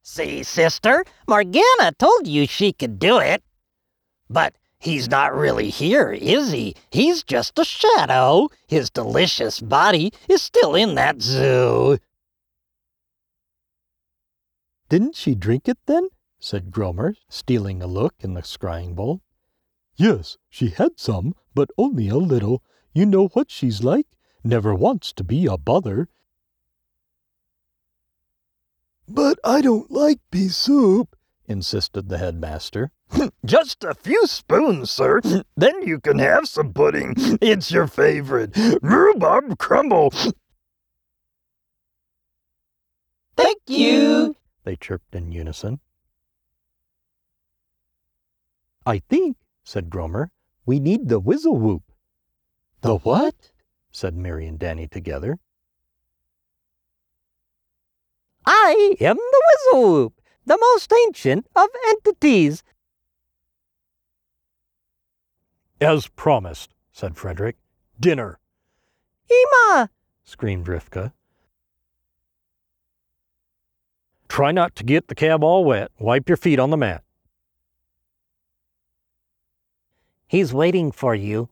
See, sister, Morgana told you she could do it. But he's not really here, is he? He's just a shadow. His delicious body is still in that zoo. Didn't she drink it then? Said Gromer, stealing a look in the scrying bowl. Yes, she had some, but only a little. You know what she's like. Never wants to be a bother. But I don't like pea soup, insisted the headmaster. Just a few spoons, sir. Then you can have some pudding. It's your favorite. Rhubarb crumble. Thank you, they chirped in unison. I think, said Gromer, we need the whistle whoop. The what? Said Mary and Danny together. I am the whistle whoop, the most ancient of entities. As promised, said Frederick. Dinner. Ema! Screamed Rivka. Try not to get the cab all wet. Wipe your feet on the mat. He's waiting for you,